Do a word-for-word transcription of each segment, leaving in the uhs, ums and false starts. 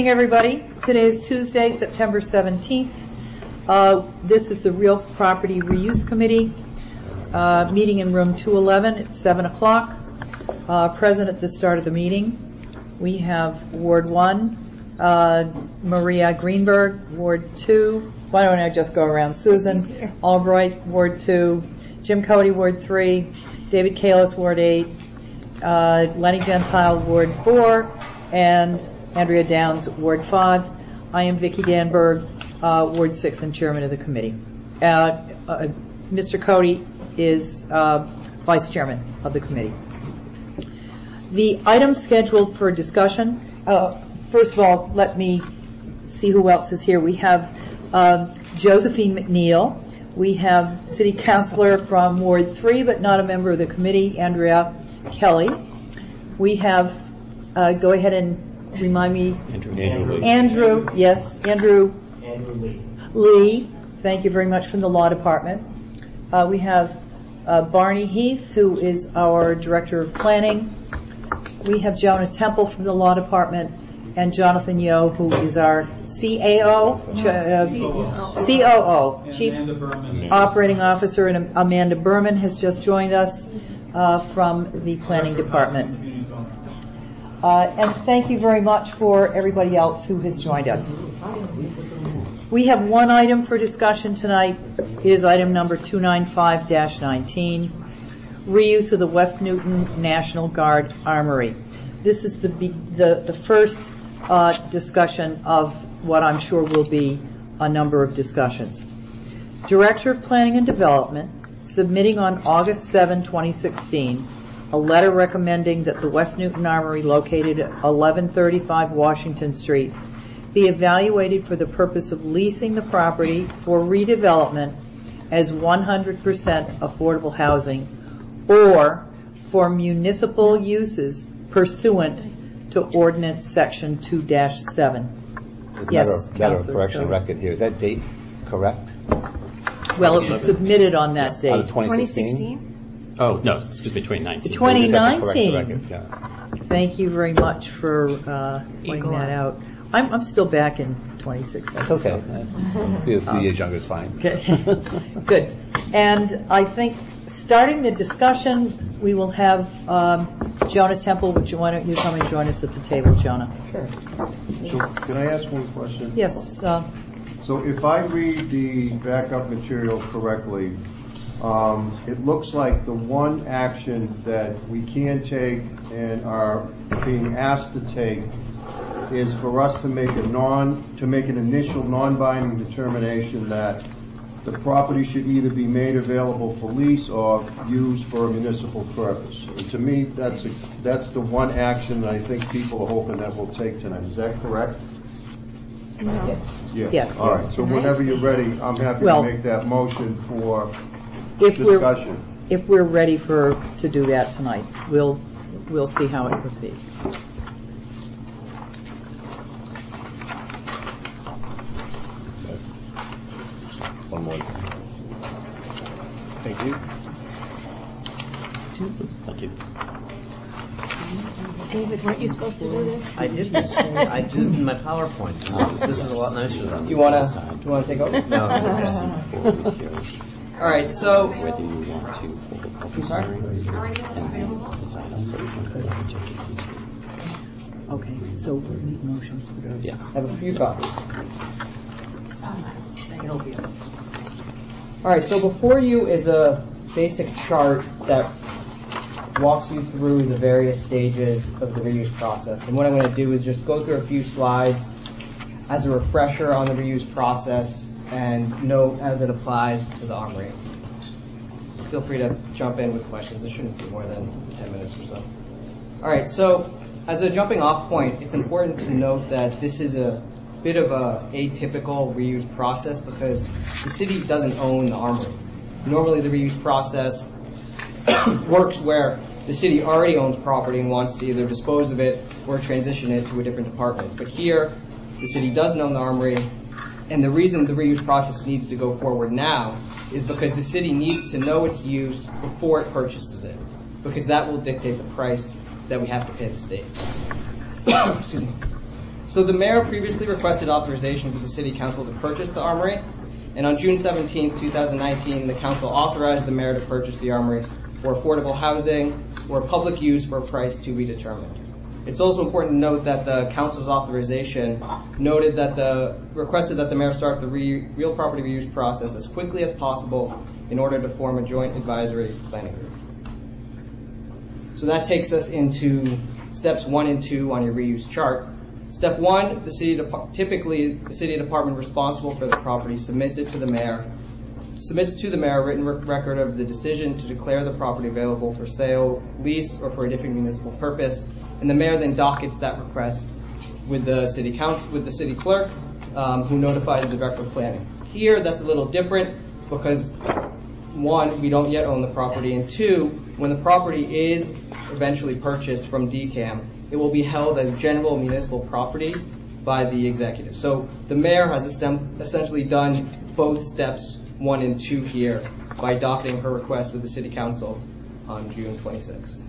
Good morning, everybody. Today is Tuesday, September seventeenth. Uh, this is the Real Property Reuse Committee uh, meeting in room two eleven. It's seven o'clock. Uh, present at the start of the meeting, we have Ward one, uh, Maria Greenberg, Ward two. Why don't I just go around? Susan Albright, Ward two, Jim Cody, Ward three, David Kalis, Ward eight, uh, Lenny Gentile, Ward four, and Andrea Downs, Ward five. I am Vicki Danberg, uh, Ward six, and Chairman of the committee. Uh, uh, Mister Cody is uh, Vice Chairman of the committee. The items scheduled for discussion, uh, first of all, let me see who else is here. We have uh, Josephine McNeil. We have City Councilor from Ward three, but not a member of the committee, Andrea Kelly. We have, uh, go ahead and remind me. Andrew. Andrew. Andrew, yes, Andrew. Andrew Lee. Lee, thank you very much, from the Law Department. Uh, we have uh, Barney Heath, who is our Director of Planning. We have Jonah Temple from the Law Department, and Jonathan Yo, who is our C A O, uh, C O O, Chief Operating Officer, and Amanda Berman has just joined us uh, from the Planning Department. Uh, and thank you very much for everybody else who has joined us. We have one item for discussion tonight. It is item number two ninety-five dash nineteen, reuse of the West Newton National Guard Armory. This is the the, the first uh, discussion of what I'm sure will be a number of discussions. Director of Planning and Development, submitting on August seventh, twenty sixteen, a letter recommending that the West Newton Armory, located at eleven thirty-five Washington Street, be evaluated for the purpose of leasing the property for redevelopment as one hundred percent affordable housing or for municipal uses pursuant to Ordinance Section two dash seven. There's Yes, a matter of Councilor correction Jones. record here. Is that date correct? Well, it was submitted on that Out date. of twenty sixteen? Oh, no, excuse me, twenty nineteen. twenty Just have to correct the nineteen. record, yeah. Thank you very much for uh, pointing that out. I'm, I'm still back in twenty sixteen. That's okay. Be a few years younger is fine. Okay. Good. And I think starting the discussion, we will have um, Jonah Temple. Would you, why don't you come and join us at the table, Jonah? Sure. So can I ask one question? Yes. Uh, So if I read the backup material correctly, um, it looks like the one action that we can take and are being asked to take is for us to make a non, to make an initial non-binding determination that the property should either be made available for lease or used for a municipal purpose. And to me, that's a, that's the one action that I think people are hoping that we'll take tonight. Is that correct? no. Yes. Yeah. Yes. All right. So whenever you're ready, I'm happy Well, to make that motion for If we're discussion. if we're ready for to do that tonight, we'll we'll see how it proceeds. One more. Thank you. Thank you. David, weren't you supposed to do this? I did this. I did this in my PowerPoint. This is, this is a lot nicer than You wanna? Do you wanna take over? No, it's okay. All right. So. Whether you want to hold a public I'm sorry? hearing and then decide on certain. Okay. So we need motions for those. Yeah. I have a few copies. All right. So before you is a basic chart that walks you through the various stages of the reuse process. And what I'm going to do is just go through a few slides as a refresher on the reuse process and note as it applies to the Armory. Feel free to jump in with questions. It shouldn't be more than ten minutes or so. All right, so as a jumping off point, it's important to note that this is a bit of a atypical reuse process because the city doesn't own the Armory. Normally the reuse process works where the city already owns property and wants to either dispose of it or transition it to a different department. But here, the city doesn't own the Armory, and the reason the reuse process needs to go forward now is because the city needs to know its use before it purchases it, because that will dictate the price that we have to pay the state. Excuse me. So the mayor previously requested authorization for the city council to purchase the armory, and on June seventeenth, twenty nineteen, the council authorized the mayor to purchase the armory for affordable housing or public use for a price to be determined. It's also important to note that the council's authorization noted that the requested that the mayor start the re, real property reuse process as quickly as possible in order to form a joint advisory planning group. So that takes us into steps one and two on your reuse chart. Step one, the city de- typically the city department responsible for the property submits it to the mayor, submits to the mayor a written re- record of the decision to declare the property available for sale, lease, or for a different municipal purpose, and the mayor then dockets that request with the city council, with the city clerk, um, who notifies the director of planning. Here, that's a little different because one, we don't yet own the property, and two, when the property is eventually purchased from D CAM, it will be held as general municipal property by the executive. So the mayor has essentially done both steps one and two here by docketing her request with the city council on June twenty-sixth.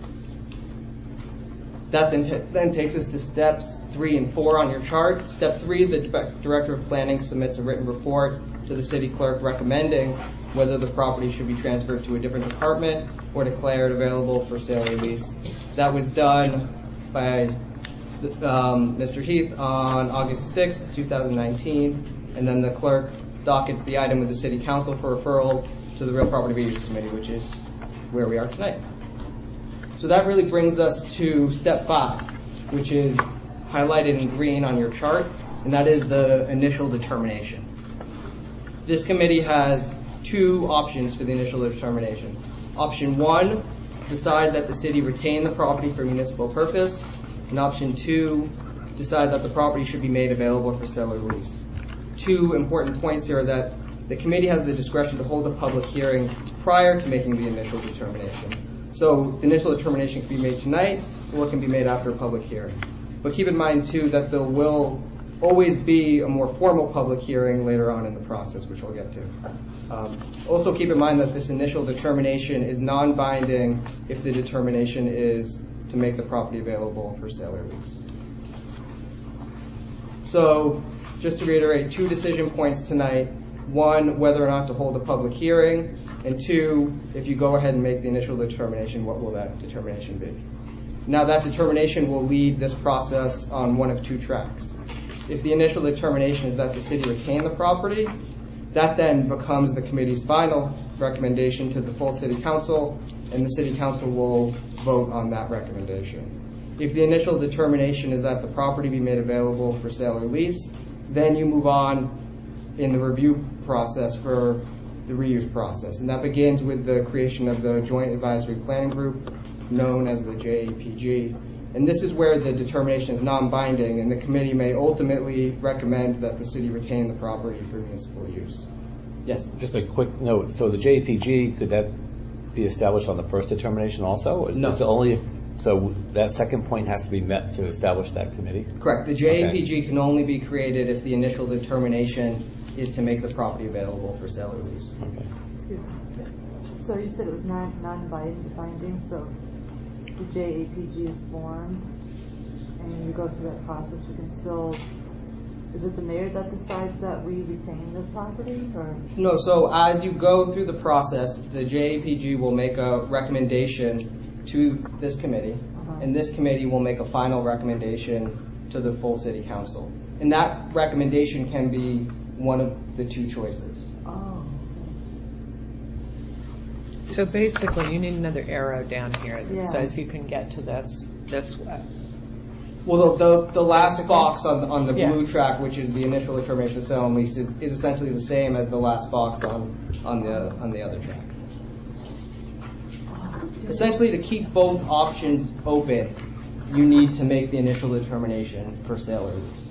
That then, t- then takes us to steps three and four on your chart. Step three, the director of planning submits a written report to the city clerk recommending whether the property should be transferred to a different department or declared available for sale or lease. That was done by um, Mister Heath on August sixth, twenty nineteen, and then the clerk dockets the item with the city council for referral to the Real Property Reuse Committee, which is where we are tonight. So that really brings us to step five, which is highlighted in green on your chart, and that is the initial determination. This committee has two options for the initial determination. Option one, decide that the city retain the property for municipal purpose, and option two, decide that the property should be made available for sale or lease. Two important points here are that the committee has the discretion to hold a public hearing prior to making the initial determination. So the initial determination can be made tonight, or it can be made after a public hearing. But keep in mind, too, that there will always be a more formal public hearing later on in the process, which we'll get to. Um, also keep in mind that this initial determination is non-binding if the determination is to make the property available for sale or lease. So just to reiterate, two decision points tonight. One, whether or not to hold a public hearing, and two, if you go ahead and make the initial determination, what will that determination be? Now that determination will lead this process on one of two tracks. If the initial determination is that the city retain the property, that then becomes the committee's final recommendation to the full city council, and the city council will vote on that recommendation. If the initial determination is that the property be made available for sale or lease, then you move on in the review process for the reuse process, and that begins with the creation of the Joint Advisory Planning Group, known as the J A P G. And this is where the determination is non-binding, and the committee may ultimately recommend that the city retain the property for municipal use. Yes? Just a quick note. So the J A P G, could that be established on the first determination also? Or No. is it only if, so that second point has to be met to establish that committee? Correct. The J A P G okay. can only be created if the initial determination is to make the property available for sale or lease. Okay. Excuse me. So you said it was non non-binding, so the J A P G is formed, and you go through that process, we can still, is it the mayor that decides that we retain the property, or? No, so as you go through the process, the J A P G will make a recommendation to this committee, uh-huh. and this committee will make a final recommendation to the full city council. And that recommendation can be one of the two choices. Oh. So basically, you need another arrow down here that Yeah. says you can get to this this way. Well, the, the, the last box on, on the Yeah. blue track, which is the initial determination of sale and lease, is, is essentially the same as the last box on, on the on the other track. Essentially, to keep both options open, you need to make the initial determination for sale or lease.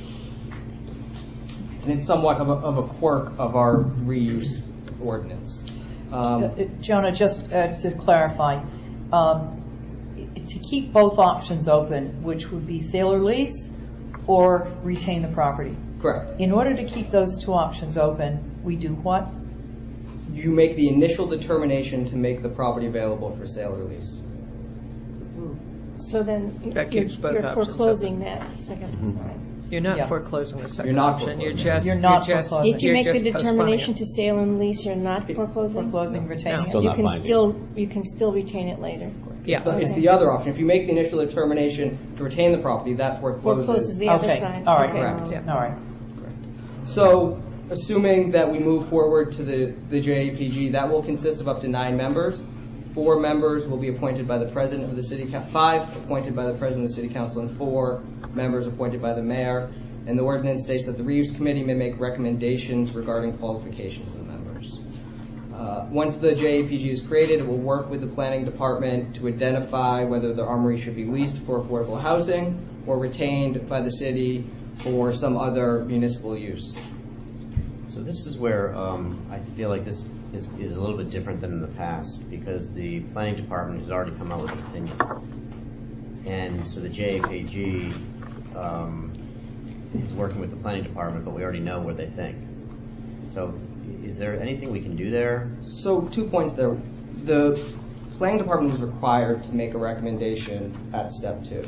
And it's somewhat of a, of a quirk of our reuse ordinance. Um, Uh, uh, Jonah, just uh, to clarify, um, to keep both options open, which would be sale or lease or retain the property. correct. In order to keep those two options open, we do what? You make the initial determination to make the property available for sale or lease. Mm-hmm. So then That you're, keeps both you're options foreclosing that second Mhm. time. You're not Yeah. foreclosing the second You're not option. You're foreclosing. just You're not just- foreclosing. If you you're make the just postponing determination it. to sale and lease, you're not foreclosing? Foreclosing, retaining Still it? You not can binding. still, you can still retain it later. Yeah. It's the, it's Okay. the other option. If you make the initial determination to retain the property, that forecloses. Forecloses the other Okay, side. all right, Okay. Correct. Yeah. all right. So, assuming that we move forward to the, the J A P G, that will consist of up to nine members. Four members will be appointed by the president of the city, co- five appointed by the president of the city council, and four members appointed by the mayor. And the ordinance states that the reuse committee may make recommendations regarding qualifications of the members. Uh, once the J A P G is created, it will work with the planning department to identify whether the armory should be leased for affordable housing or retained by the city for some other municipal use. So this is where um, I feel like this is, is a little bit different than in the past, because the planning department has already come out with an opinion. And so the J A P G um, is working with the planning department, but we already know what they think. So is there anything we can do there? So two points there. The planning department is required to make a recommendation at step two.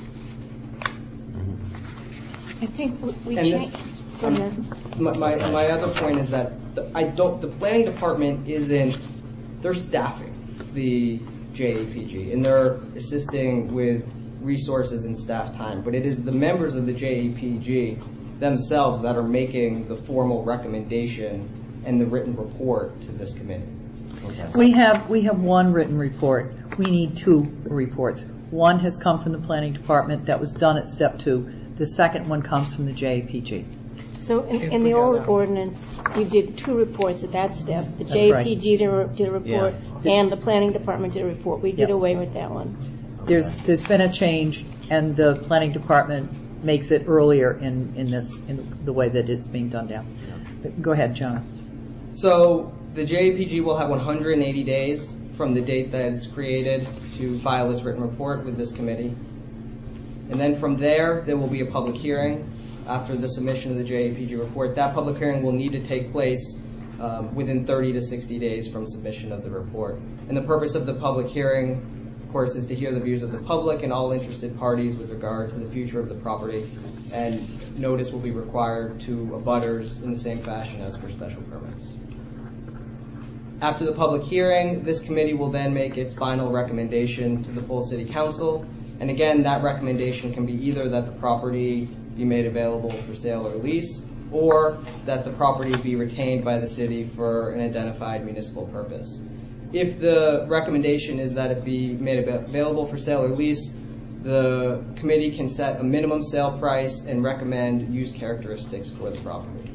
I think we- we And changed. this- Go ahead. My, my, my other point is that the, I don't, the planning department isn't, they're staffing the J A P G and they're assisting with resources and staff time, but it is the members of the J A P G themselves that are making the formal recommendation and the written report to this committee. We have, we have one written report. We need two reports. One has come from the planning department, that was done at step two. The second one comes from the J A P G. So in, If in we the go old that. ordinance, you did two reports at that step. The That's J A right. P G did a, did a report, Yeah. and the planning department did a report. We did Yeah. away with that one. There's, there's been a change, and the planning department makes it earlier in, in this, in the way that it's being done now. But go ahead, John. So the J A P G will have one hundred eighty days from the date that it's created to file its written report with this committee. And then from there, there will be a public hearing after the submission of the J A P G report. That public hearing will need to take place um, within thirty to sixty days from submission of the report. And the purpose of the public hearing, of course, is to hear the views of the public and all interested parties with regard to the future of the property. And notice will be required to abutters in the same fashion as for special permits. After the public hearing, this committee will then make its final recommendation to the full city council. And again, that recommendation can be either that the property be made available for sale or lease, or that the property be retained by the city for an identified municipal purpose. If the recommendation is that it be made available for sale or lease, the committee can set a minimum sale price and recommend use characteristics for the property.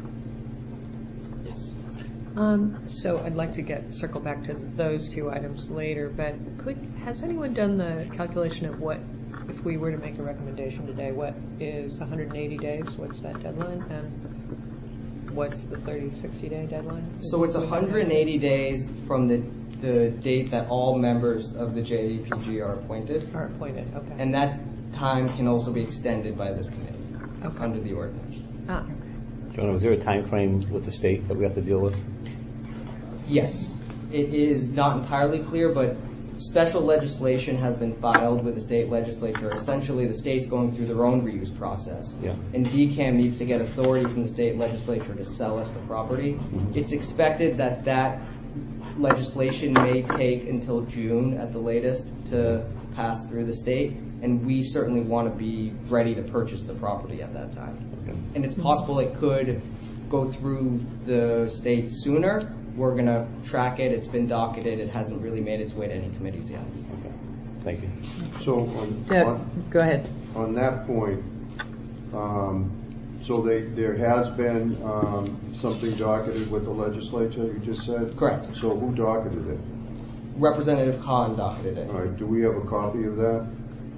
Yes. Um, so I'd like to get circle back to those two items later, but could has anyone done the calculation of what, if we were to make a recommendation today, what is one hundred eighty days? What's that deadline? And what's the thirty, sixty day deadline? So it's one hundred eighty days from the, the date that all members of the J A P G are appointed. Are appointed, okay. And that time can also be extended by this committee Okay. under the ordinance. Ah, okay. Jonah, was there a time frame with the state that we have to deal with? Yes, it is not entirely clear, but special legislation has been filed with the state legislature. Essentially, the state's going through their own reuse process. Yeah. And D CAM needs to get authority from the state legislature to sell us the property. Mm-hmm. It's expected that that legislation may take until June at the latest to pass through the state, and we certainly want to be ready to purchase the property at that time. Okay. And it's possible it could go through the state sooner. We're going to track it. It's been docketed. It hasn't really made its way to any committees yet. Okay. Thank you. So on, Deb, on, go ahead. on that point, um, so they, there has been um, something docketed with the legislature, you just said? Correct. So who docketed it? Representative Khan docketed it. All right, do we have a copy of that?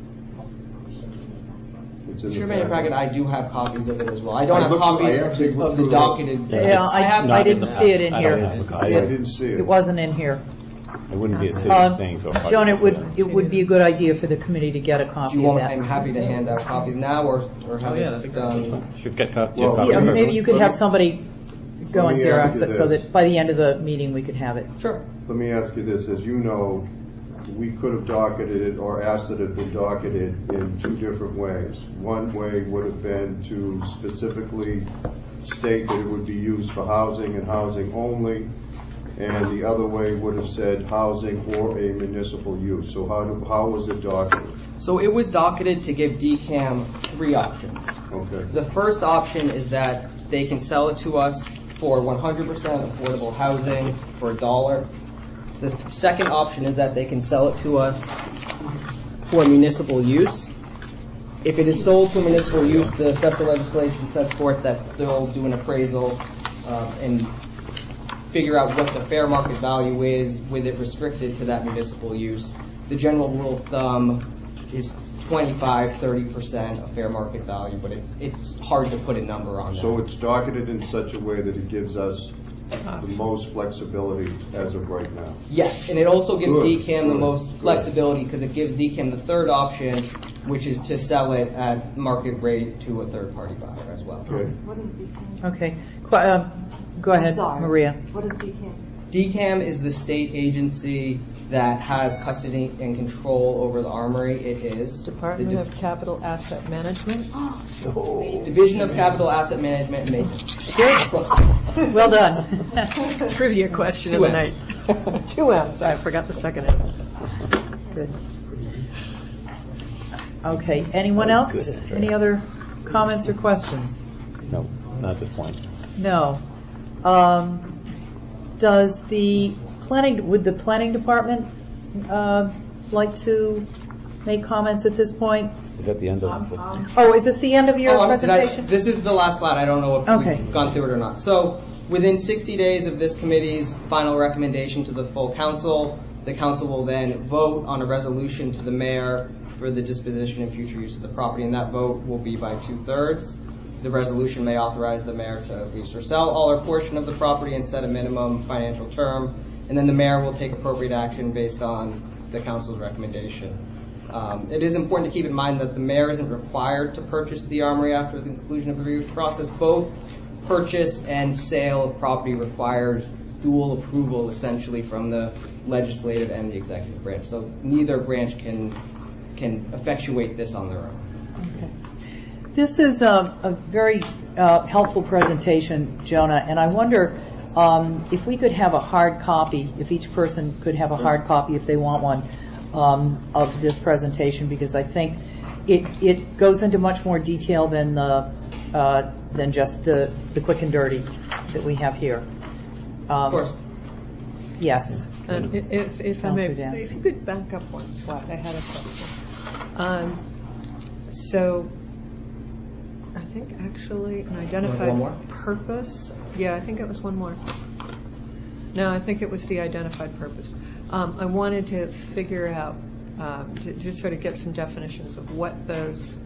It's in the Sure, Mayor packet. Prackett, I do have copies of it as well. I don't I have looked- copies I actually of looked the through docketed. Yeah, Yeah, it's- I, it's I not in didn't the see it in I here. don't have a copy. I didn't see it. It wasn't in here. It wouldn't be a city Uh, thing, so. Joan, it would, it would be a good idea for the committee to get a Do copy you of want, that. I'm happy to hand out copies now or, or have Oh, yeah, it that'd be great. done. Should get co- get Well, copies Yeah, first. maybe you could Let have me- somebody go let and me ask Xerox you it so this. that by the end of the meeting we could have it. Sure. Let me ask you this, as you know, we could have docketed it or asked that it been docketed in two different ways. One way would have been to specifically state that it would be used for housing and housing only, and the other way would have said housing or a municipal use. So how do, how was it docketed? So it was docketed to give D CAM three options. Okay. The first option is that they can sell it to us for one hundred percent affordable housing for a dollar. The second option is that they can sell it to us for municipal use. If it is sold to municipal use, the special legislation sets forth that they'll do an appraisal uh, and figure out what the fair market value is with it restricted to that municipal use. The general rule of thumb is twenty-five, thirty percent of fair market value, but it's it's hard to put a number on that. So it's docketed in such a way that it gives us the most flexibility as of right now. Yes, and it also gives Good, D CAM the good, most good. flexibility because it gives D CAM the third option, which is to sell it at market rate to a third-party buyer as well. Okay. What is D CAM? Okay. Qu- uh, Go I'm ahead, sorry. Maria. What is D CAM? D CAM is the state agency that has custody and control over the armory. It is Department the of Capital Asset Management. Di- Division of Capital Asset Management and Maintenance. Good. Well done. Trivia question of Two the M's. night. Two M's. I forgot the second M. Good. Okay. Anyone Oh, else? good. Any other comments or questions? No, not at this point. No. Um, does the planning, would the planning department uh, like to make comments at this point? Is that the end of the... Oh, is this the end of your Oh, um, did I- presentation? this is the last slide. I don't know if Okay. we've gone through it or not. So within sixty days of this committee's final recommendation to the full council, the council will then vote on a resolution to the mayor for the disposition and future use of the property, and that vote will be by two-thirds. The resolution may authorize the mayor to lease or sell all or portion of the property and set a minimum financial term, and then the mayor will take appropriate action based on the council's recommendation. Um, it is important to keep in mind that the mayor isn't required to purchase the armory after the conclusion of the review process. Both purchase and sale of property requires dual approval, essentially, from the legislative and the executive branch. So neither branch can can effectuate this on their own. Okay. This is a, a very uh, helpful presentation, Jonah, and I wonder um, if we could have a hard copy, if each person could have a hard copy if they want one, um, of this presentation, because I think it it goes into much more detail than the uh, than just the, the quick and dirty that we have here. Um, Of course. Yes. And i- if, if I may, Counselor Dan. if you could back up one slide, I had a question. Um, so, I think actually an identified one more? purpose. Yeah, I think it was one more. No, I think it was the identified purpose. Um, I wanted to figure out, um, to just sort of get some definitions of what those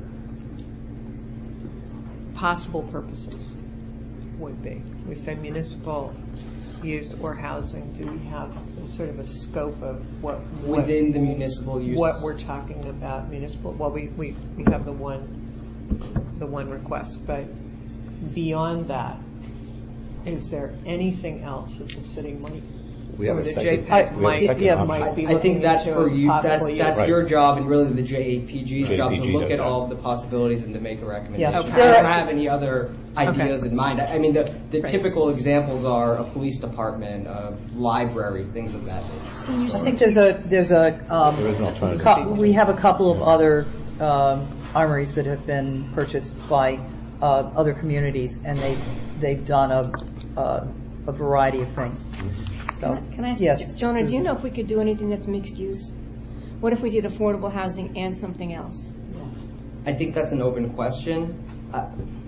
possible purposes would be. We say municipal use or housing. Do we have sort of a scope of what, what Within the municipal use. what we're talking about municipal? Well, we, we, we have the one the one request, but beyond that, is there anything else that the city might We have or a the second- JPEG I- we have a might, second yeah, option. might be I think looking that's into for as you. That's possible that's use? your job, and really the J A P G's job to J A P G look does at that. all of the possibilities and to make a recommendation. Yeah. Okay. I don't have any other ideas Okay. in mind. I I mean, the the Right. typical examples are a police department, a library, things of that nature. I think there's a there's a um, There is an alternative. cou- we have a couple of other um, armories that have been purchased by uh, other communities, and they they've done a uh, a variety of things. So Can I ask, yes, Jonah, do you know if we could do anything that's mixed use? What if we did affordable housing and something else? I think that's an open question. Uh,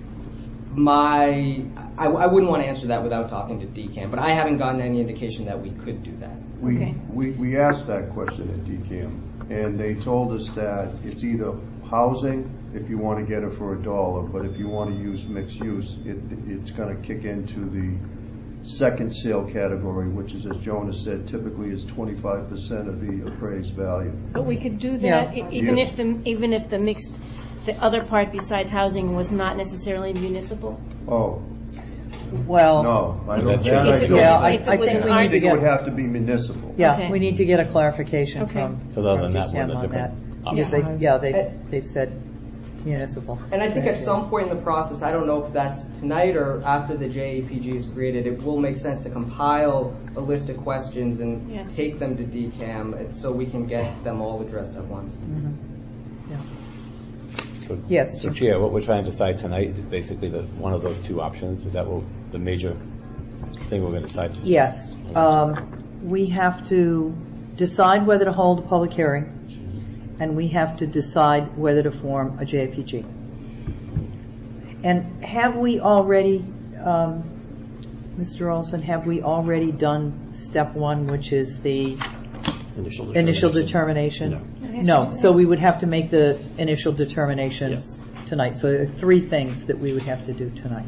my, I, I wouldn't want to answer that without talking to D CAM, but I haven't gotten any indication that we could do that. We, Okay. we, we asked that question at D CAM, and they told us that it's either housing, if you want to get it for a dollar, but if you want to use mixed use, it, it's going to kick into the second sale category, which is, as Jonah said, typically is twenty-five percent of the appraised value. But we could do Yeah. that e- even Yes. if the, even if the mixed, the other part besides housing was not necessarily municipal? Oh, Well, No, I don't, If that I it don't. yeah, I, If it I was think an we I need to think it would get, have to be municipal. yeah, Okay. we need to get a clarification Okay. from, Because other from than that, D we're in C a M on that. different Because they, option. yeah, they, they've said municipal. And I think at some point in the process, I don't know if that's tonight or after the J A P G is created, it will make sense to compile a list of questions and Yes. take them to D CAM and so we can get them all addressed at once. Yeah. So- Yes, So Jim. Chair, what we're trying to decide tonight is basically the, one of those two options. Is that what the major thing we're going to decide? Yes. Um, we have to decide whether to hold a public hearing, and we have to decide whether to form a J A P G. And have we already, um, Mister Olson, have we already done step one, which is the Initial initial determination. determination? No. So we would have to make the initial determination Yes. tonight. So there are three things that we would have to do tonight.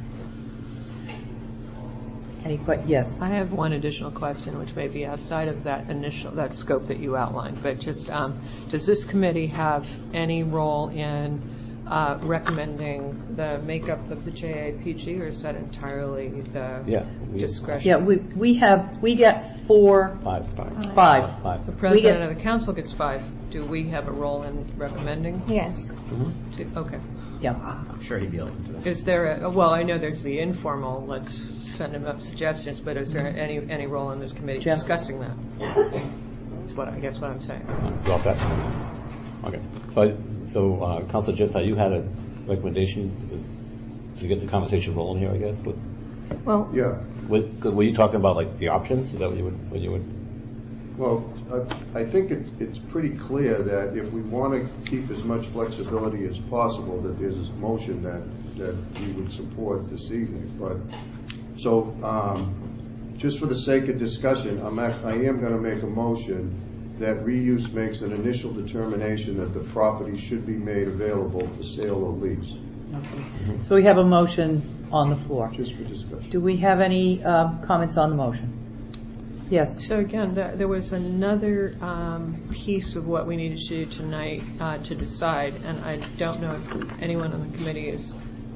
Any que- yes. I have one additional question, which may be outside of that initial, that scope that you outlined, but just, um, does this committee have any role in uh, recommending the makeup of the J A P G, or is that entirely the Yeah, we- discretion? Yeah, we we have we get four, Five, five. five. Five. The We president get- of the council gets five. Do we have a role in recommending? Yes. To- Okay. Yeah. I'm sure he'd be open to it. Is there a, well, I know there's the informal, let's send him up suggestions, but is there any, any role in this committee Jim? discussing that? That's what, I guess what I'm saying. You all set? Okay. So, I, so uh, Councilor Jetta, you had a recommendation to get the conversation rolling here, I guess. With, Well, Yeah. with, were you talking about like the options? Is that what you would? What you would? Well, I, I think it, it's pretty clear that if we want to keep as much flexibility as possible, that there's this motion that, that we would support this evening. But, so, um, just for the sake of discussion, I'm act, I am going to make a motion that reuse makes an initial determination that the property should be made available for sale or lease, So we have a motion on the floor. just for discussion. Do we have any um, comments on the motion? Yes. So again, there, there was another um, piece of what we needed to do tonight uh, to decide, and I don't know if anyone on the committee is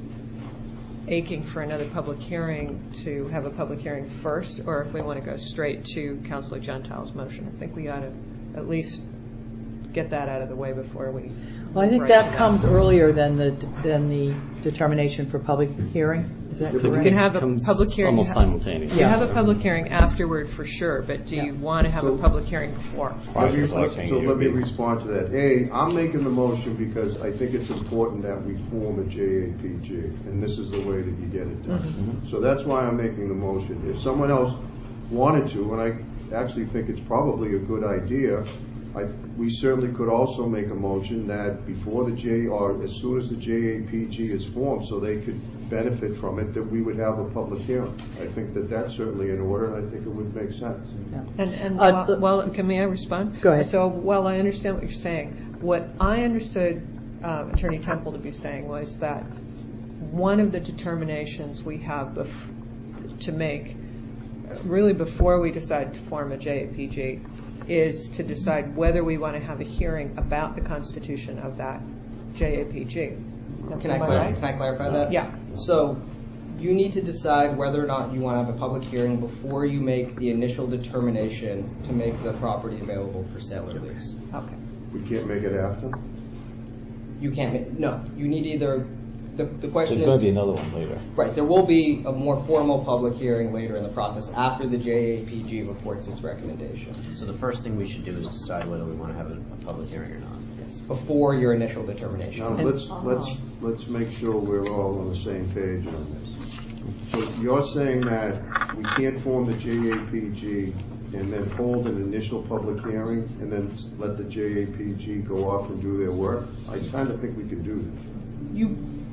aching for another public hearing to have a public hearing first, or if we want to go straight to Councilor Gentile's motion. I think we ought to at least get that out of the way before we. Well, I think right to that comes earlier than the than the determination for public hearing. Is that You You correct? can have a Comes public hearing. almost simultaneous. You Yeah. have a public hearing afterward for sure, but do you Yeah. want to have a So- public hearing before? Let me, Process, I let- think so it let would me be- respond to that. A, I'm making the motion because I think it's important that we form a J A P G, and this is the way that you get it done. Mm-hmm. So that's why I'm making the motion. If someone else wanted to, and I actually think it's probably a good idea, I, we certainly could also make a motion that before the J, or as soon as the J A P G is formed, so they could benefit from it, that we would have a public hearing. I think that that's certainly in order, and I think it would make sense. And, and Uh, while, the- while- can may I respond? Go ahead. So while I understand what you're saying, what I understood uh, Attorney Temple to be saying was that one of the determinations we have bef- to make, uh, really before we decide to form a J A P G, is to decide whether we want to have a hearing about the constitution of that J A P G. Can I, Am I clar- right? can I clarify that? Yeah. So you need to decide whether or not you want to have a public hearing before you make the initial determination to make the property available for sale or lease. Okay. We can't make it after? You can't make, no, you need either, the, the question There's is. going to be another one later. Right, there will be a more formal public hearing later in the process after the J A P G reports its recommendation. So the first thing we should do is decide whether we want to have a, a public hearing or not. Yes, before your initial determination. Now, let's, let's, let's make sure we're all on the same page on this. So you're saying that we can't form the J A P G and then hold an initial public hearing and then let the J A P G go off and do their work? I kind of think we could do this. You,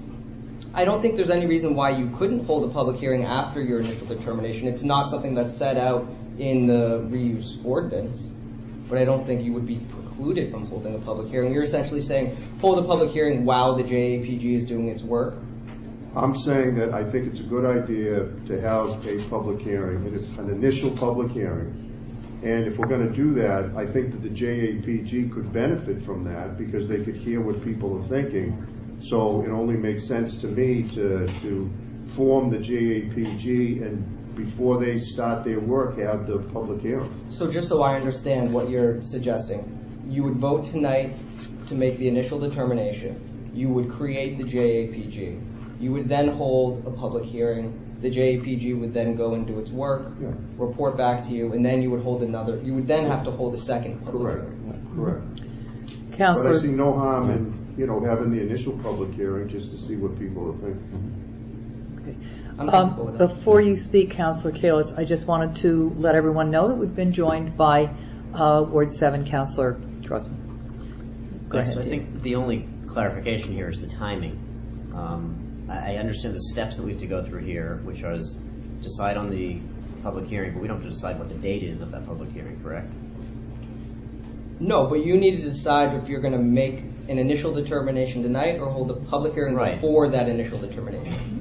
I don't think there's any reason why you couldn't hold a public hearing after your initial determination. It's not something that's set out in the reuse ordinance, but I don't think you would be precluded from holding a public hearing. You're essentially saying hold a public hearing while the J A P G is doing its work. I'm saying that I think it's a good idea to have a public hearing, and it's an initial public hearing. And if we're going to do that, I think that the J A P G could benefit from that because they could hear what people are thinking. So it only makes sense to me to, to inform the J A P G and before they start their work, have the public hearing. So just so I understand what you're suggesting, you would vote tonight to make the initial determination. You would create the J A P G. You would then hold a public hearing. The J A P G would then go and do its work, Yeah. report back to you, and then you would hold another. You would then have to hold a second public Correct, hearing. correct. But I Councillor, see no harm in, you know, having the initial public hearing just to see what people are thinking. I'm comfortable um, with that. before you speak, Councillor Kalis, I just wanted to let everyone know that we've been joined by uh, Ward seven Councillor Grossman. Go Right, ahead. So I Dave. think the only clarification here is the timing. Um, I I understand the steps that we have to go through here, which are is decide on the public hearing, but we don't have to decide what the date is of that public hearing, correct? No, but you need to decide if you're going to make an initial determination tonight or hold a public hearing Right. before that initial determination.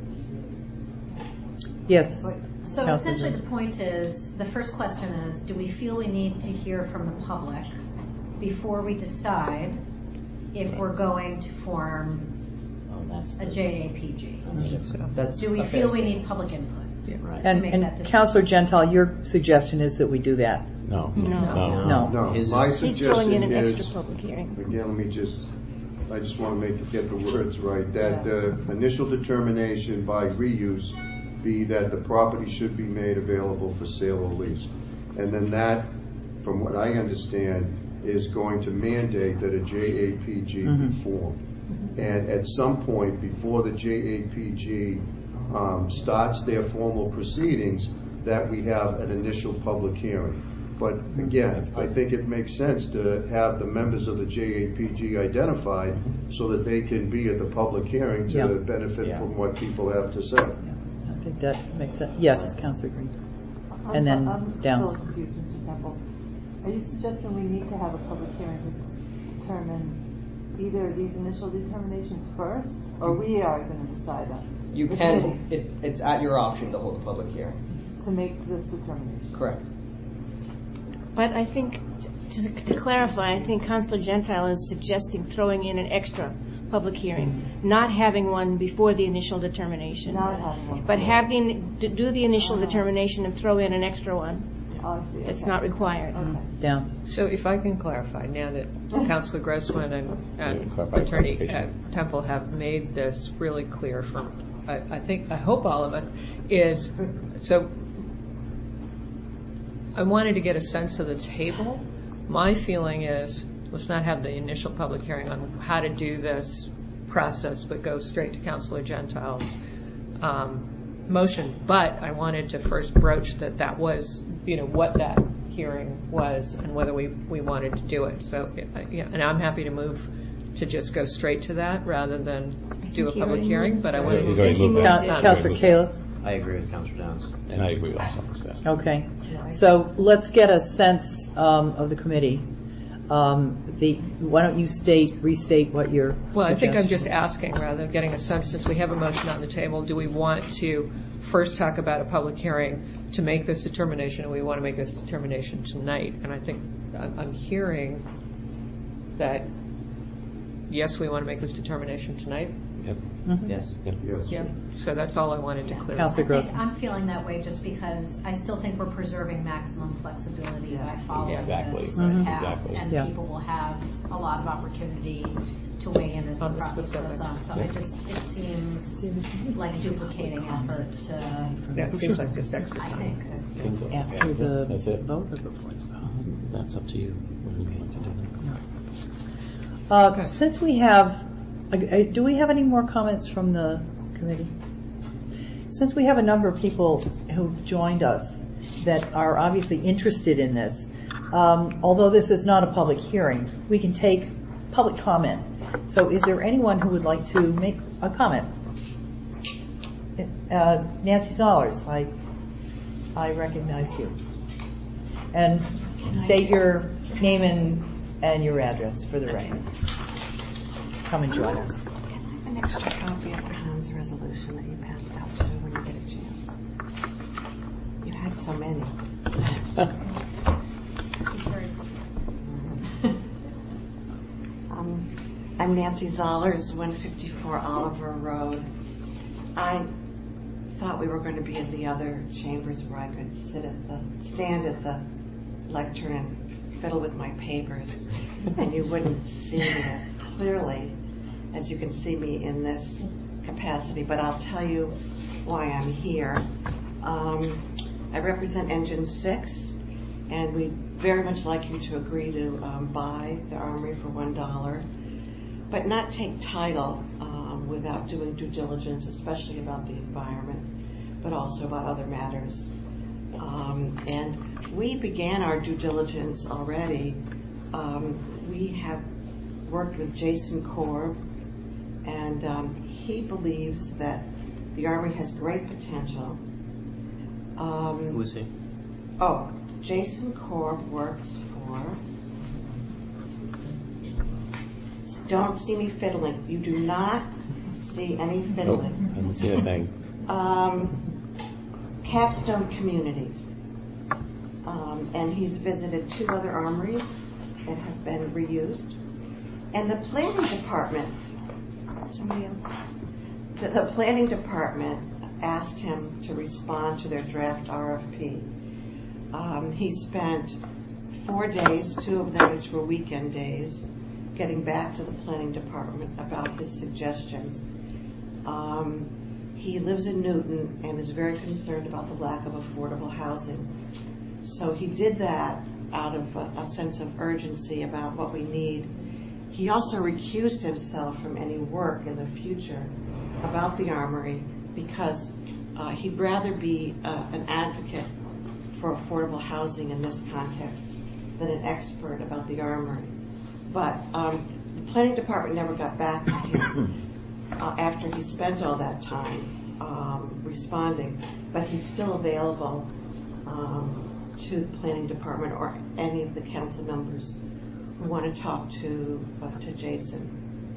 Yes. So Councilor essentially Green. the point is, the first question is, do we feel we need to hear from the public before we decide if we're going to form Oh, that's a the- J A P G? That's Do we a fair feel we statement. need public input? Right. And, make and that decision. Councillor Gentile, your suggestion is that we do that. No. No. No. No, His my is- He's throwing in suggestion an extra is, public hearing. again, let me just, I just want to make, get the words right, that the initial determination by reuse be that the property should be made available for sale or lease. And then that, from what I understand, is going to mandate that a J A P G be formed. And at some point before the J A P G um, starts their formal proceedings, that we have an initial public hearing. But again, I think it makes sense to have the members of the J A P G identified so that they can be at the public hearing to Yeah. benefit Yeah. from what people have to say. Yeah, I think that makes sense. Yes, Councillor Green. I'm And so- then I'm Downs. still confused, Mister Temple. Are you suggesting we need to have a public hearing to determine either these initial determinations first, or we are going to decide on? You the can, committee it's, it's at your option to hold a public hearing. to make this determination? Correct. But I think, to, to clarify, I think Councillor Gentile is suggesting throwing in an extra public hearing, not having one before the initial determination. Not having one. But having, to do the initial determination and throw in an extra one. Oh, I see. It's okay. not required. Okay. Downs. So if I can clarify, now that Councilor Grossman and, and Clarify Attorney uh, clarification. Temple have made this really clear from, I, I think, I hope all of us, is, so I wanted to get a sense of the table. My feeling is, let's not have the initial public hearing on how to do this process, but go straight to Councilor Gentile's um, motion. But I wanted to first broach that that was, you know, what that hearing was and whether we, we wanted to do it. So, uh, yeah, and I'm happy to move to just go straight to that rather than do a think he public already hearing, moved. but I Yeah, wanted he's to. already moved Coun- that. Councillor Kalis. I agree with Councilor Downs. And I agree also. Yeah. Okay. So let's get a sense um, of the committee. Um, the, why don't you state, restate what you're Well, I think I'm suggesting. just asking, rather than getting a sense, since we have a motion on the table, do we want to first talk about a public hearing to make this determination, and we want to make this determination tonight? And I think I'm I'm hearing that, yes, we want to make this determination tonight. Yep. Yes. Yep. Yes. Yeah. So that's all I wanted to clear. Councilor I think Grossman. I'm feeling that way just because I still think we're preserving maximum flexibility by following Exactly. this Mhm. path. Exactly. And Yeah. people will have a lot of opportunity to weigh in as the On the process goes specifics. on. So it just, it seems like duplicating effort to, Yeah, it seems like just extra I time. think. that's- Think so. After Yeah. the That's it. vote or before? Um, That's up to you. What would you like to do? Uh, Since we have, uh, uh, do we have any more comments from the committee? Since we have a number of people who've joined us that are obviously interested in this, um, although this is not a public hearing, we can take public comment. So is there anyone who would like to make a comment? Uh, Nancy Zollers, I, I recognize you. And state your name and, and your address for the record. Come and join us. An extra copy of Brown's resolution that you passed out to when you get a chance. You had so many. um, I'm Nancy Zollers, one fifty-four Oliver Road. I thought we were going to be in the other chambers where I could sit at the, stand at the lectern and fiddle with my papers, and you wouldn't see me as clearly as you can see me in this capacity. But I'll tell you why I'm here. Um, I represent Engine six, and we'd very much like you to agree to um, buy the Armory for one dollar, but not take title um, without doing due diligence, especially about the environment, but also about other matters. Um, and we began our due diligence already. Um, we have worked with Jason Korb, and um, he believes that the Armory has great potential. Um, Who is he? Oh, Jason Korb works for... Don't see me fiddling. You do not see any Nope, fiddling. I haven't seen a thing. Um, Capstone Communities. Um, and he's visited two other armories that have been reused. And the planning department, somebody else, the, the planning department asked him to respond to their draft R F P. Um, he spent four days, two of them which were weekend days, getting back to the planning department about his suggestions. Um, he lives in Newton and is very concerned about the lack of affordable housing. So he did that out of a, a sense of urgency about what we need. He also recused himself from any work in the future about the Armory because uh, he'd rather be uh, an advocate for affordable housing in this context than an expert about the Armory. But um, the planning department never got back to him uh, after he spent all that time um, responding. But he's still available um, to the planning department or any of the council members who want to talk to uh, to Jason.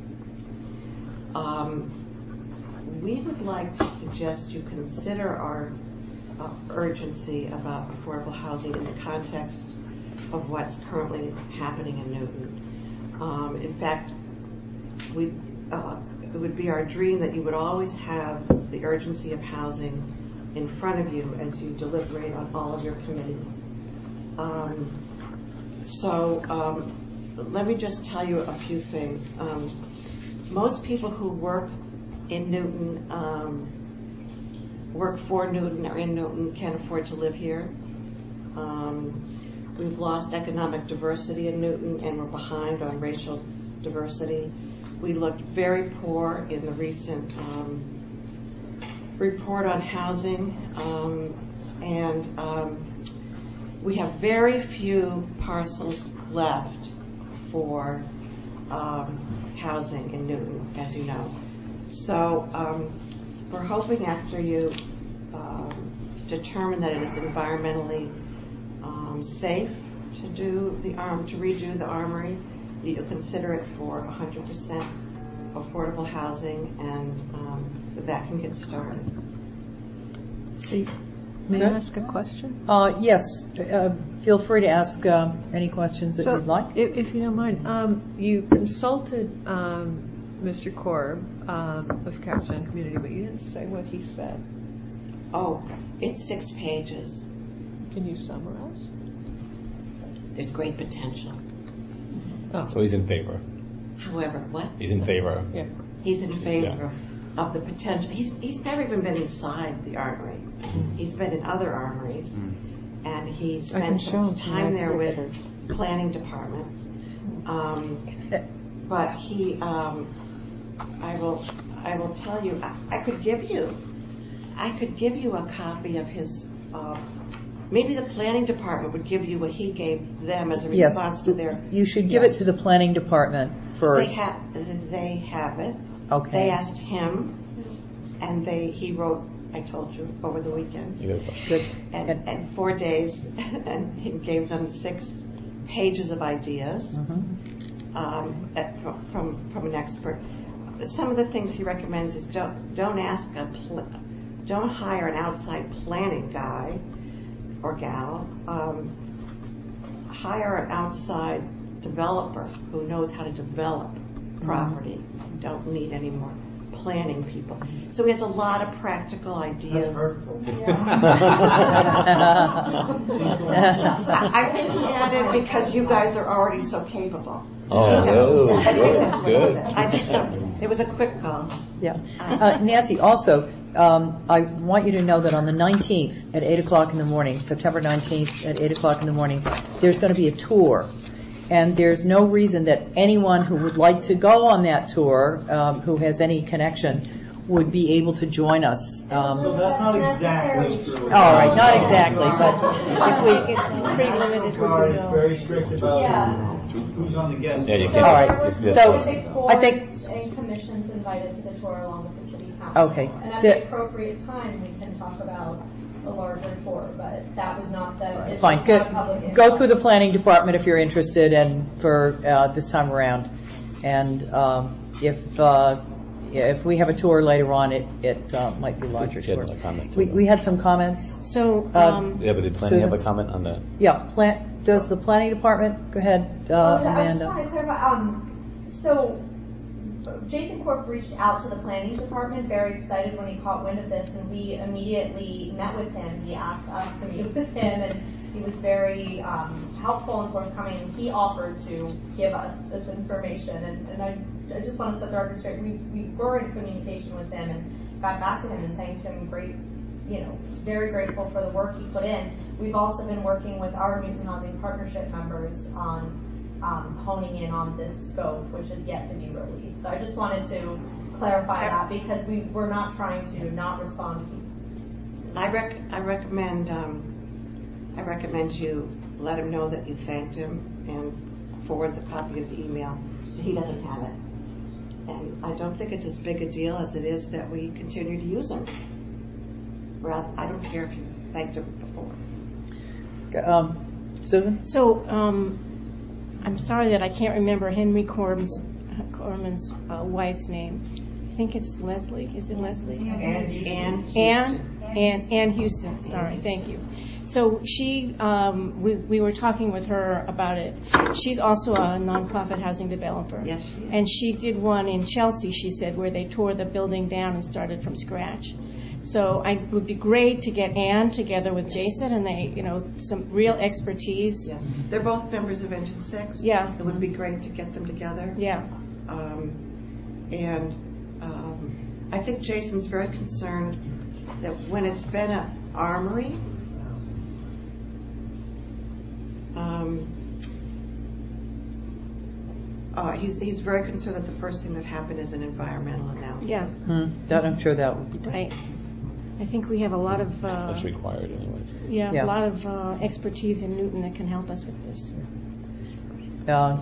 Um, we would like to suggest you consider our uh, urgency about affordable housing in the context of what's currently happening in Newton. Um, in fact, we, uh, it would be our dream that you would always have the urgency of housing in front of you as you deliberate on all of your committees. Um, so um, let me just tell you a few things. Um, most people who work in Newton, um, work for Newton or in Newton can't afford to live here. Um, We've lost economic diversity in Newton, and we're behind on racial diversity. We looked very poor in the recent um, report on housing, um, and um, we have very few parcels left for um, housing in Newton, as you know. So um, we're hoping after you um, determine that it is environmentally Um, safe to do the arm to redo the Armory, you to consider it for one hundred percent affordable housing, and um, that can get started. May I ask a question? Uh, yes, uh, feel free to ask uh, any questions that So, you'd like. If, if you don't mind, um, you consulted um, Mister Korb um, of Capstone Community, but you didn't say what he said. Oh, it's six pages. Can you summarize? There's great potential. Oh. So he's in favor. However, what? He's in favor. Yeah. He's in favor Yeah. of the potential. He's he's never even been inside the Armory. Mm-hmm. He's been in other armories, Mm. and he's I can spent show him some time nice there with pictures. planning department. Um, but he, um, I will, I will tell you, I, I could give you, I could give you a copy of his. Uh, maybe the planning department would give you what he gave them as a Yes. response to their. You should give Yeah. it to the planning department first. They have, they have it. Okay. They asked him, and they he wrote. I told you over the weekend. You got a question? Good. And, and four days, and he gave them six pages of ideas Mhm. um, at, from, from from an expert. Some of the things he recommends is don't don't ask a pl- don't hire an outside planning guy or gal. Um, hire an outside developer who knows how to develop property. Don't need any more planning people. So he has a lot of practical ideas. I think he added because you guys are already so capable. Oh, no, I think good, that's what it good. was. I just don't, it was a quick call. Yeah. Uh, Nancy, also, um, I want you to know that on the nineteenth at eight o'clock in the morning, September nineteenth at eight o'clock in the morning, there's going to be a tour. And there's no reason that anyone who would like to go on that tour, um, who has any connection, would be able to join us. Um, So that's not exactly true. all right, not exactly, but if we, It's pretty limited. Card is very strict about Yeah. who's on the guest Yeah, you list. can't- all right. There were So specific I think. boards and commissions invited to the tour along with the city council. Okay. And at The- the appropriate time, we can talk about a larger tour, but that was not the. it's Fine. not Go, public go info. through the planning department if you're interested, and for uh, this time around. And um, if uh, yeah, if we have a tour later on, it it uh, might be a larger She had tour. a comment, too. We we had some comments. So, Uh, um, Yeah, but did planning have a Susan? comment on that? Yeah. Plan. Does the planning department? Go ahead, uh, Oh, I just Amanda. want to clarify. Um, so, Jason Corp reached out to the planning department, very excited when he caught wind of this, and we immediately met with him. He asked us to meet with him, and he was very um, helpful and forthcoming. He offered to give us this information, and, and I, I just want to set the record straight. We, we were in communication with him and got back to him and thanked him. Great, you know, very grateful for the work he put in. We've also been working with our Newton Housing Partnership members on um, honing in on this scope, which is yet to be released. So I just wanted to clarify that because we we're not trying to not respond. I rec, I recommend, um, I recommend you let him know that you thanked him and forward the copy of the email. He doesn't have it. And I don't think it's as big a deal as it is that we continue to use him. Rather, I don't care if you thanked him before. Um, Susan? So, um, I'm sorry that I can't remember Henry Corman's, Corman's uh, wife's name. I think it's Leslie. Is it Leslie? Ann Houston. Ann, Ann, Ann Houston. Sorry, thank you. So she, um, we, we were talking with her about it. She's also a nonprofit housing developer. Yes, she is. And she did one in Chelsea, she said, where they tore the building down and started from scratch. So I, it would be great to get Ann together with Jason, and they, you know, some real expertise. Yeah. They're both members of Engine six. Yeah. It would be great to get them together. Yeah. Um, and um, I think Jason's very concerned that when it's been an armory, um, uh, he's, he's very concerned that the first thing that happened is an environmental analysis. Yes. Hmm, that I'm sure that would be done. I, I think we have a lot of uh, That's required anyways. yeah, Yeah. a lot of uh, expertise in Newton that can help us with this. Uh,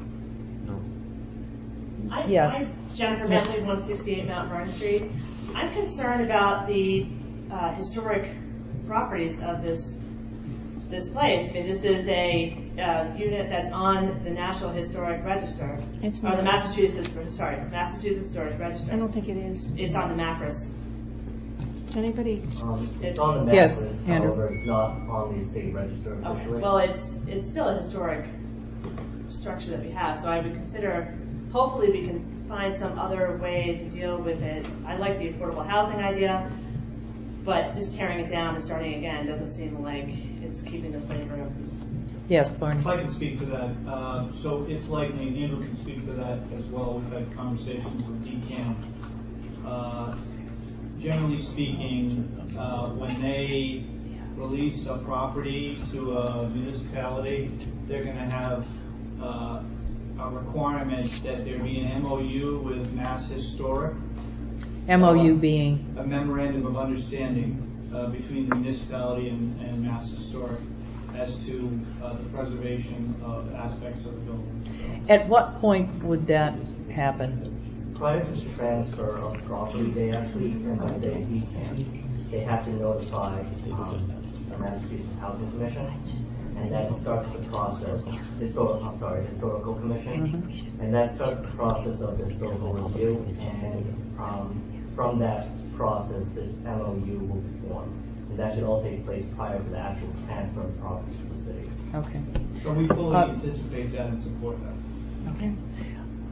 I, Yes. I'm Jennifer Bentley, one sixty-eight Mount Vernon Street. I'm concerned about the uh, historic properties of this this place. I mean, this is a uh, unit that's on the National Historic Register, It's or not. the Massachusetts, sorry, Massachusetts Historic Register. I don't think it is. It's on the MAPRS. Does anybody? Um, It's- it's on the Yes, map list, Andrew. however, it's not on the state register Okay. officially. Well, it's it's still a historic structure that we have, so I would consider. Hopefully, we can find some other way to deal with it. I like the affordable housing idea, but just tearing it down and starting again doesn't seem like it's keeping the flavor of. yes, Barney. If I can speak to that, uh, so it's likely, and Andrew can speak to that as well. We've had conversations with D CAM. Uh, generally speaking, uh, when they release a property to a municipality, they're going to have uh, a requirement that there be an M O U with Mass Historic. M O U being? A memorandum of understanding uh, between the municipality and, and Mass Historic as to uh, the preservation of aspects of the building. So, At what point would that happen? Prior to the transfer of property, they actually, uh, they, they have to notify um, the Massachusetts Housing Commission, and that starts the process. Historical, I'm sorry, Historical Commission, Mm-hmm. and that starts the process of the historical review. And um, from that process, this M O U will be formed, and that should all take place prior to the actual transfer of property to the city. Okay. so we fully Uh, anticipate that and support that. Okay.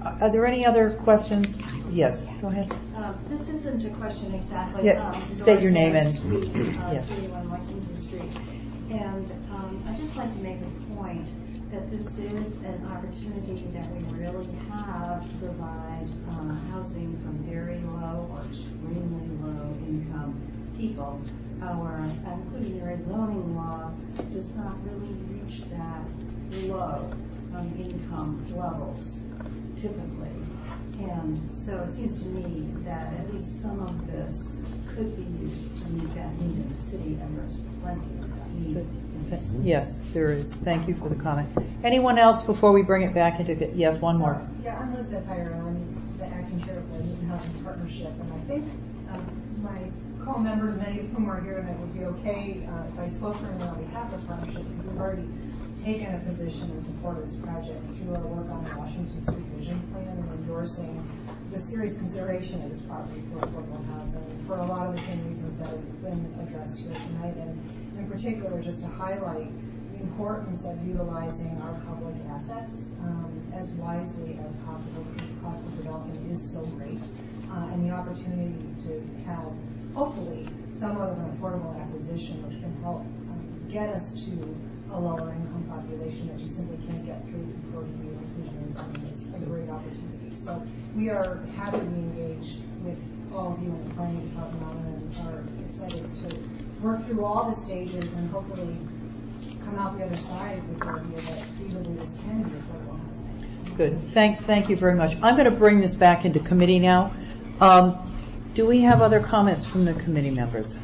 Are there any other questions? Yes, go ahead. Um, this isn't a question exactly. Yeah, um, state your name Doris and- Street, uh, yes. thirty-one Lexington Street. And um, I'd just like to make a point that this is an opportunity that we really have to provide uh, housing from very low or extremely low income people. Our, including our zoning law, does not really reach that low um, income levels typically. And so it seems to me that at least some of this could be used to meet that need in the city, and there's plenty of that need in the city. Yes, there is. Thank you for the comment. Anyone else before we bring it back into, yes, one more. Yeah, I'm Elizabeth Heyer, and I'm the acting chair of the Newton Housing Partnership, and I think um, my co-members, many of whom are here, and it would be okay uh, if I spoke for them on behalf of the partnership, because we've already taken a position in support of this project through our work on the Washington Street Vision Plan and endorsing the serious consideration of this property for affordable housing for a lot of the same reasons that have been addressed here tonight, and in particular just to highlight the importance of utilizing our public assets um, as wisely as possible, because the cost of development is so great, uh, and the opportunity to have hopefully somewhat of an affordable acquisition which can help um, get us to a lower income population that you simply can't get through before you inclusion zoning is a great opportunity. So we are happy to be engaged with all of you in the planning department on it, and are excited to work through all the stages and hopefully come out the other side with the idea that feasibly this can be affordable housing. Good. Thank, thank you very much. I'm going to bring this back into committee now. Um, do we have other comments from the committee members?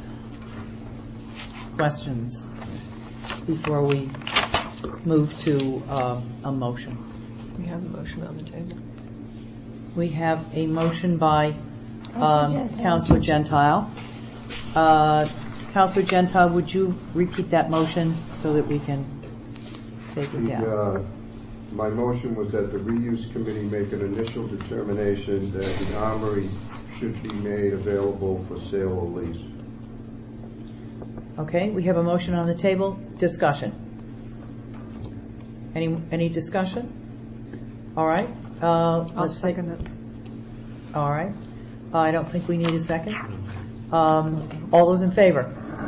Questions before we move to uh, a motion? We have a motion on the table. We have a motion by Councilor um, Gentile. Councilor Gentile. Uh, Councilor Gentile, would you repeat that motion so that we can take it The, down? uh, my motion was that the reuse committee make an initial determination that the armory should be made available for sale or lease. Okay, we have a motion on the table. Discussion. Any any discussion? All right. Uh, I'll let's take- second it. All right. Uh, I don't think we need a second. Um, all those in favor?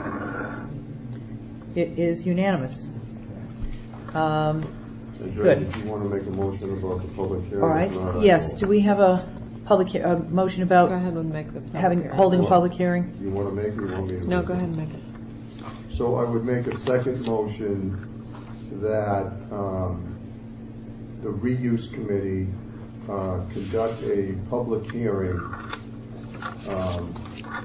It is unanimous. Um, And Good. Judge, if you want to make a motion about the public hearing. all right. if not, I Yes. will. Do we have a public he- a motion about Go ahead and make the public having hearing. holding a public hearing? You want to make it, you want me to? No, make go it? ahead and make it. So I would make a second motion that um, the reuse committee uh, conduct a public hearing um,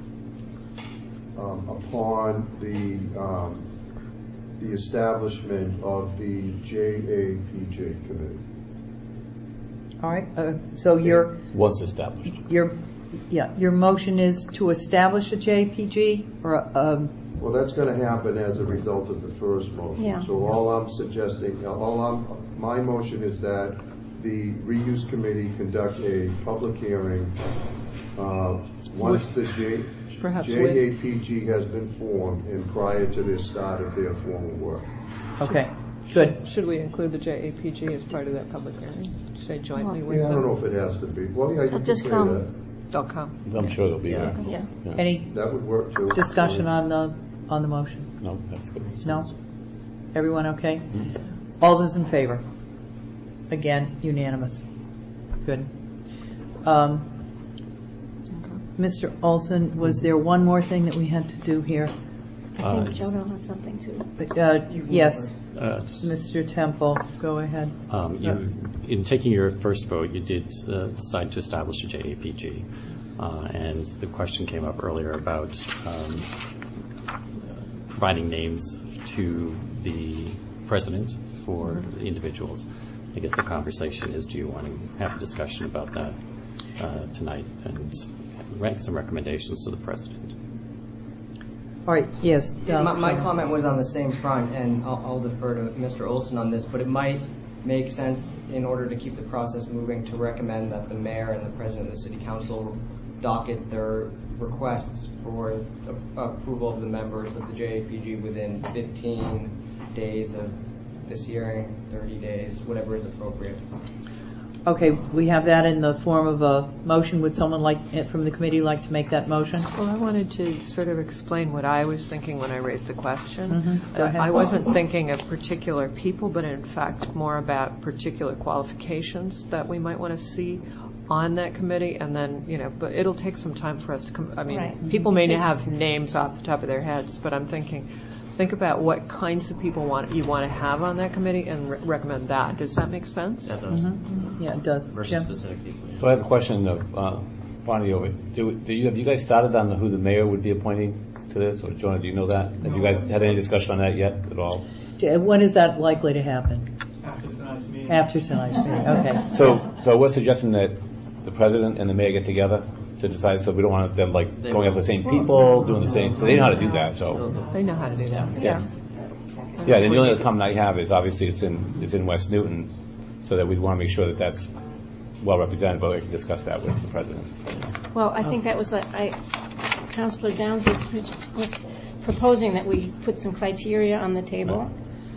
um, upon the um, the establishment of the J A P J committee. All right. Uh, so your Once established. your yeah your motion is to establish a J P G or a, um, Well, that's going to happen as a result of the first motion. Yeah. So all I'm suggesting, all I'm, my motion is that the reuse committee conduct a public hearing uh, once the J, Perhaps J A P G has been formed and prior to the start of their formal work. okay. Good. Should we include the J A P G as part of that public hearing? Say jointly with Yeah, I them? don't know if it has to be. Well, yeah, you They'll can just say come. that. They'll come. I'm sure they'll be Yeah. there. Yeah. Any That would work too. discussion on the on the motion? No, that's good. No? Everyone okay? All those in favor? Again, unanimous. Good. Um, Mister Olson, was there one more thing that we had to do here? I Uh, think Jono has something too. Uh, yes, Uh, Mister Temple, go ahead. Um, you, in taking your first vote, you did uh, decide to establish a J A P G. Uh, and the question came up earlier about um, providing names to the president for the individuals. I guess the conversation is, do you want to have a discussion about that uh, tonight and rank some recommendations to the president? All right, yes. Yeah, my, my um, comment was on the same front, and I'll, I'll defer to Mister Olson on this, but it might make sense in order to keep the process moving to recommend that the mayor and the president of the city council docket their requests for the approval of the members of the J A P G within fifteen days of this hearing, thirty days, whatever is appropriate. Okay, we have that in the form of a motion. Would someone like, from the committee, like to make that motion? Well, I wanted to sort of explain what I was thinking when I raised the question. Mm-hmm. Go Uh, ahead. I wasn't thinking of particular people, but in fact more about particular qualifications that we might want to see on that committee, and then, you know, but it'll take some time for us to come, I mean, Right. people may Because- have names off the top of their heads, but I'm thinking, think about what kinds of people want you want to have on that committee and re- recommend that. Does that make sense? That does. Mm-hmm. Yeah, it does. Versus Jim? specific people. So I have a question of uh, Bonnie over. Do, do you have you guys started on the, who the mayor would be appointing to this, or Jonah? Do you know that? Have you guys had any discussion on that yet at all? When is that likely to happen? After tonight's meeting. After tonight's meeting, okay. So, so we're suggesting that the president and the mayor get together to decide. So we don't want them like going after the same people, doing the same. So they know how to do that. So They know how to do that. yeah, yeah. And the only other comment I have is obviously it's in it's in West Newton, so that we want to make sure that that's well represented. But we can discuss that with the president. Well, I think that was, a- I, Councilor Downs was, was proposing that we put some criteria on the table.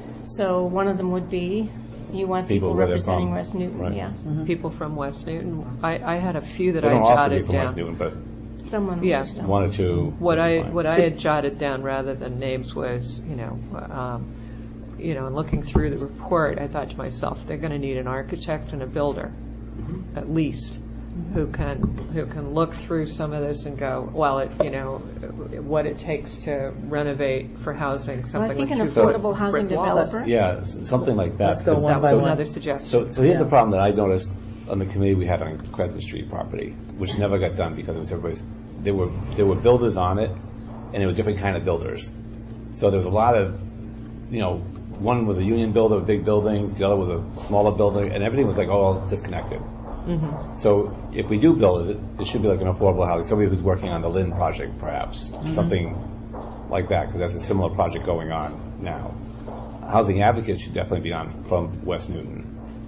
So one of them would be, you want People people where they're representing from. West Newton, Right. yeah. Mm-hmm. People from West Newton. I, I had a few that They I don't all have to jotted be from down. West Newton, but Someone Yeah. who's done- one or two. What would be I fine. what I had jotted down rather than names was, you know, um, you know, and looking through the report, I thought to myself, they're going to need an architect and a builder, at least, who can who can look through some of this and go, well, it, you know, what it takes to renovate for housing Well, something I think with an two affordable housing brick walls. developer. Yeah, s- something like that. Let's go because one That by was one. another suggestion. So, so here's Yeah. the problem that I noticed on the committee we had on Crescent Street property, which never got done because it was everybody's. There were there were builders on it, and there were different kind of builders. So there was a lot of, you know, one was a union builder of big buildings, the other was a smaller building, and everything was like all disconnected. Mm-hmm. So if we do build it, it should be like an affordable housing. Somebody who's working on the Lynn project, perhaps something like that, because that's a similar project going on now. Housing advocates should definitely be on from West Newton.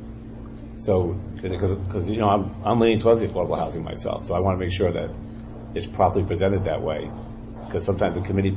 So, because because you know I'm I'm leaning towards the affordable housing myself, so I want to make sure that it's properly presented that way, because sometimes the committee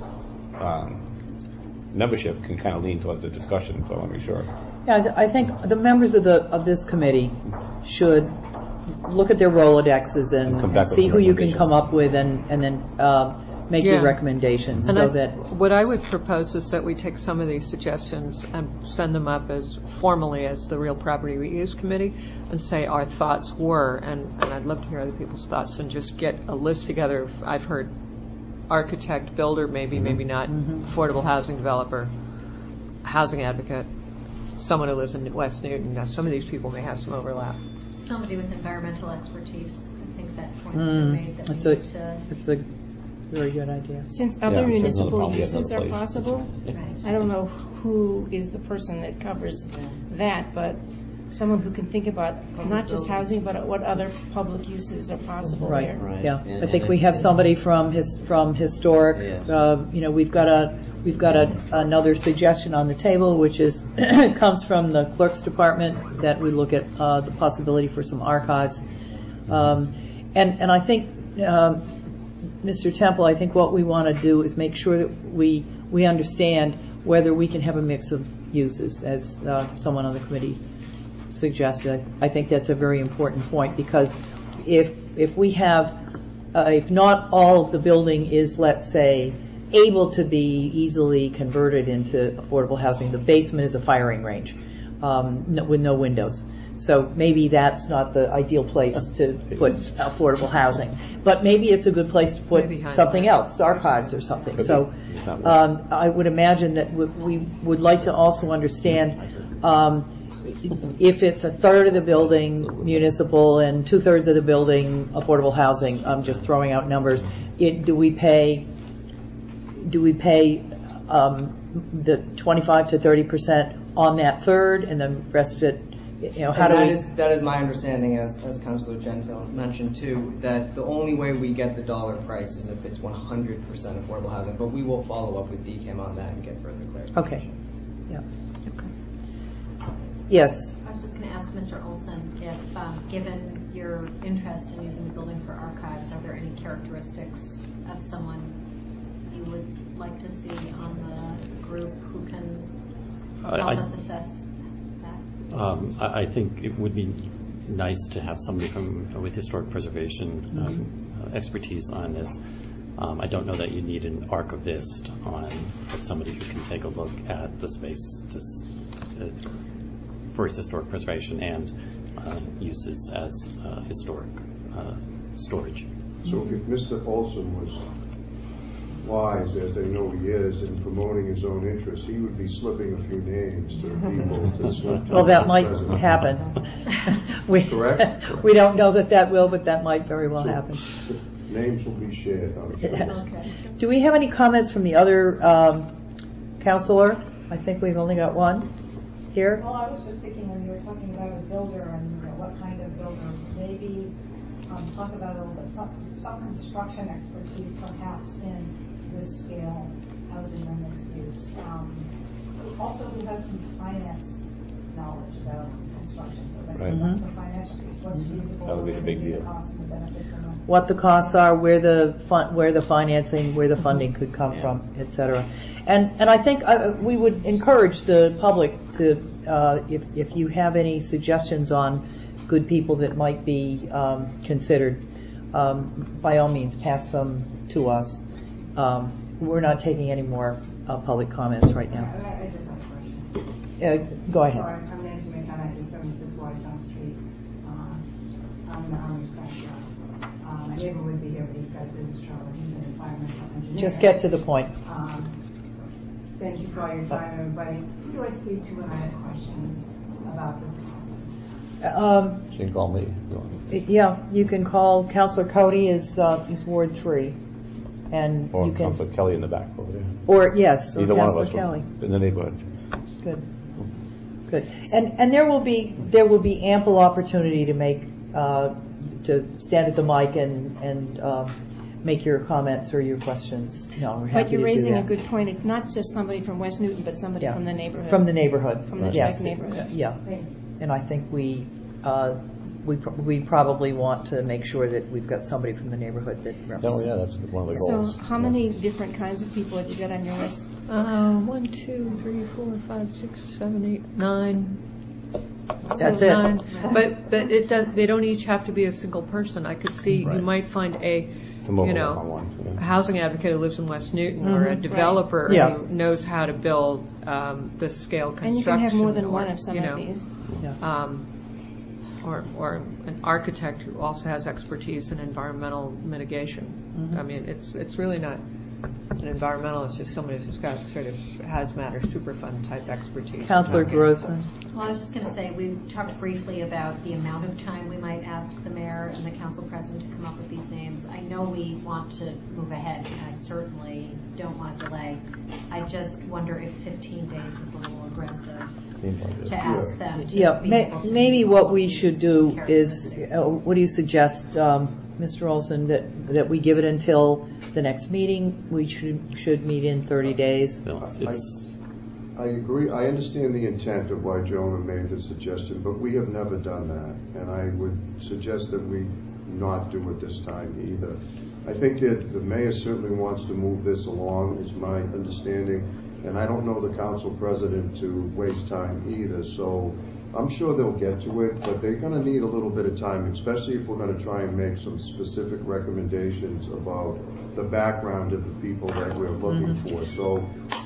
um, membership can kind of lean towards the discussion, so I want to make sure. Yeah, I th- I think the members of the of this committee should look at their Rolodexes and, And come back and with see some who you can recommendations. come up with, and and then uh, make Yeah. your recommendations And so I, that. what I would propose is that we take some of these suggestions and send them up as formally as the Real Property Reuse Committee and say our thoughts were, and, and I'd love to hear other people's thoughts, and just get a list together. Of, I've heard architect, builder, maybe, maybe not, affordable housing developer, housing advocate, someone who lives in West Newton. Now, some of these people may have some overlap. Somebody with environmental expertise. I think that point Mm, was made that that's we a need to. that's a very good idea. Since Yeah, other because municipal it'll probably have uses other are places. possible, Right. I don't know who is the person that covers that, but someone who can think about not just housing, but what other public uses are possible Right. there. Right. Yeah, And- I think and we it- have somebody from his from historic. Yes. Uh, you know, we've got a we've got a, another suggestion on the table, which is comes from the clerk's department, that we look at uh, the possibility for some archives. Um, and and I think, um, Mister Temple, I think what we want to do is make sure that we we understand whether we can have a mix of uses, as uh, someone on the committee suggested. I think that's a very important point, because if if we have, uh, if not all of the building is, let's say, able to be easily converted into affordable housing, the basement is a firing range um, no, with no windows. So maybe that's not the ideal place to put affordable housing. But maybe it's a good place to put Maybe behind something that. else, archives or something. Could So be. It's not um, I would imagine that we, we would like to also understand um, if it's a third of the building municipal and two thirds of the building affordable housing. I'm just throwing out numbers. It, do we pay? Do we pay um, the twenty-five to thirty percent on that third, and the rest of it? You know, how and do that we? is that is my understanding, as as Councilor Gentile mentioned too, that the only way we get the dollar price is if it's one hundred percent affordable housing. But we will follow up with D C A M on that and get further clarification. Okay. Yeah. Okay. Yes. I was just going to ask Mister Olson if, um, given your interest in using the building for archives, are there any characteristics of someone you would like to see on the group who can I- help I- us assess that? Um, I, I think it would be nice to have somebody from with historic preservation um, expertise on this. Um, I don't know that you need an archivist on, but somebody who can take a look at the space to, uh, for its historic preservation and uh, uses as uh, historic uh, storage. So if Mister Olson was wise, as I know he is, in promoting his own interests, he would be slipping a few names to people to slip to Well, that the might president. happen. we, Correct? We don't know that that will, but that might very well So happen. Names will be shared, I'm sure. Okay. Do we have any comments from the other um, counselor? I think we've only got one here. Well, I was just thinking when you were talking about a builder and you know, what kind of builder, maybe um, talk about a little bit some, some construction expertise perhaps in this scale housing or mixed use. Um, also, who has some finance knowledge about construction, so that Right. mm-hmm. the financial piece, what's feasible, That would be the big deal. the costs and the benefits, and the What the costs are, where the fun, where the financing, where the funding could come Yeah. from, et cetera. And and I think uh, we would encourage the public to, uh, if if you have any suggestions on good people that might be um, considered, um, by all means pass them to us. Um, we're not taking any more uh, public comments right now. I, I just have a question. Uh, go ahead. So I'm, I'm Nancy McKenna, nineteen seventy-six Washington Street. Uh, I'm the Army Special. Uh, my neighbor would be here, but he's got a business trouble. He's an environmental engineer. Just get to the point. Um, thank you for all your time, everybody. Who do I speak to when I have questions about this process? Um, You can call me. yeah, you can call Councilor Cody is uh, is Ward three, and Or you can. Councilor Kelly in the back over there. Or yes, or Either one of Councilor us will- Kelly. in the neighborhood. Good, good. And and there will be there will be ample opportunity to make uh, to stand at the mic and and um, make your comments or your questions. No, we're happy But you're to raising do a that. good point. It's not just somebody from West Newton, but somebody Yeah. from the neighborhood. From the neighborhood. From the yes. Jack neighborhood. Yeah. Thank you. And I think we uh, we pr- we probably want to make sure that we've got somebody from the neighborhood that represents. Oh, yeah, that's one of the So goals. how many different kinds of people have you got on your list? Uh, one, two, three, four, five, six, seven, eight, nine. That's So it. nine. But but it does. They don't each have to be a single person. I could see you Right. might find a Some you overlap know on one, yeah. a housing advocate who lives in West Newton or a Mhm. developer Yeah. who knows how to build um, the scale construction. And you can have more than or, one of some you of know, these. Yeah. Um, or, or an architect who also has expertise in environmental mitigation. Mhm. I mean, it's it's really not an environmentalist, just somebody who's got sort of hazmat or Superfund type expertise. Councilor Okay. Grossman. Well, I was just going to say, we talked briefly about the amount of time we might ask the mayor and the council president to come up with these names. I know we want to move ahead, and I certainly don't want to delay. I just wonder if fifteen days is a little aggressive Seems like it. to ask them to Yeah, be may, able to maybe meet what all we these should do is, characteristics. uh, what do you suggest, um, Mister Olson, that, that we give it until the next meeting? We should, should meet in thirty days? No, it's, it's I agree, I understand the intent of why Jonah made the suggestion, but we have never done that, and I would suggest that we not do it this time either. I think that the mayor certainly wants to move this along, is my understanding, and I don't know the council president to waste time either, so I'm sure they'll get to it, but they're gonna need a little bit of time, especially if we're gonna try and make some specific recommendations about the background of the people that we're looking for. So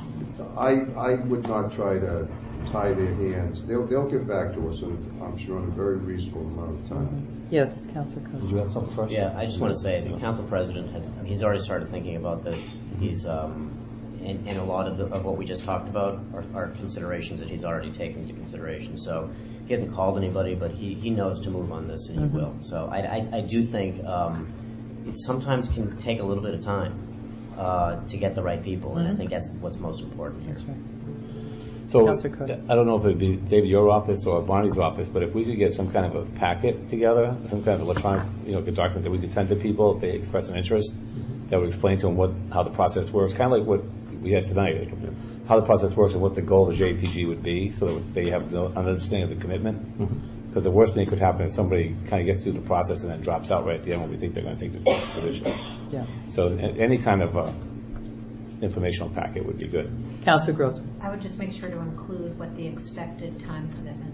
I, I would not try to tie their hands. They'll, they'll get back to us, in, I'm sure, in a very reasonable amount of time. Yes, Councilor Cook. Did you have something first? Yeah, I just want to say the council president has, he's already started thinking about this. He's, um, and, and a lot of, the, of what we just talked about are, are considerations that he's already taken into consideration. So he hasn't called anybody, but he, he knows to move on this, and he Mhm. will. So I, I, I do think um, it sometimes can take a little bit of time uh, to get the right people, and I Mhm. think that's what's most important here. That's right. So, Councilor Cook. I don't know if it'd be David, your office or Barney's office, but if we could get some kind of a packet together, some kind of electronic, you know, document that we could send to people if they express an interest, that would explain to them what, how the process works, kind of like what we had tonight, like, how the process works and what the goal of the J P G would be, so that they have no understanding of the commitment. Because the worst thing that could happen is somebody kind of gets through the process and then drops out right at the end when we think they're going to take the position. Yeah. So a- any kind of uh, informational packet would be good. Councilor Grossman. I would just make sure to include what the expected time commitment is.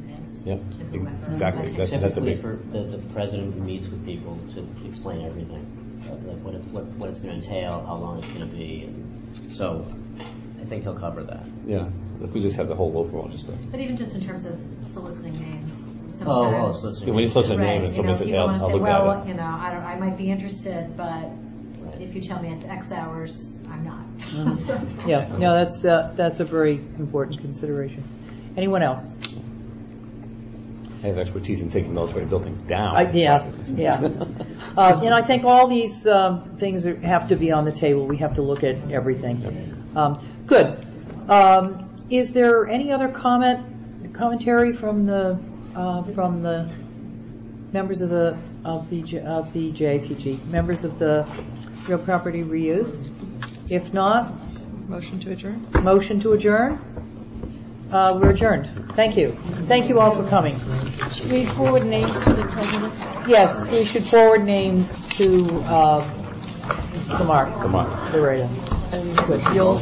Yeah, to whoever. exactly. That's, that's a Typically, big. for the, the president meets with people to explain everything, uh, like what, it, what what it's going to entail, how long it's going to be. And so, I think he'll cover that. Yeah, if we just have the whole overall, just. A, But even just in terms of soliciting names, Oh, sometimes. oh, soliciting. Yeah, when you solicit a name Right, and you somebody know, says, people "I'll, want to I'll say, look well, at it." you know, I don't, I might be interested, but if you tell me it's X hours, I'm not. So- Yeah, no, that's, uh, that's a very important consideration. Anyone else? I have expertise in taking military buildings down. I- Yeah, yeah. Uh, And I think all these um, things are- have to be on the table. We have to look at everything. Um, Good. Um, Is there any other comment, commentary from the, uh, from the members of the, of the, J- of the J A P G, members of the Real Property Reuse? If not, Motion to adjourn? motion to adjourn? Uh, We're adjourned. Thank you. Thank you all for coming. Should we forward names to the president? Yes, we should forward names to, uh, to Mark. Come on. Loretta. Good. You'll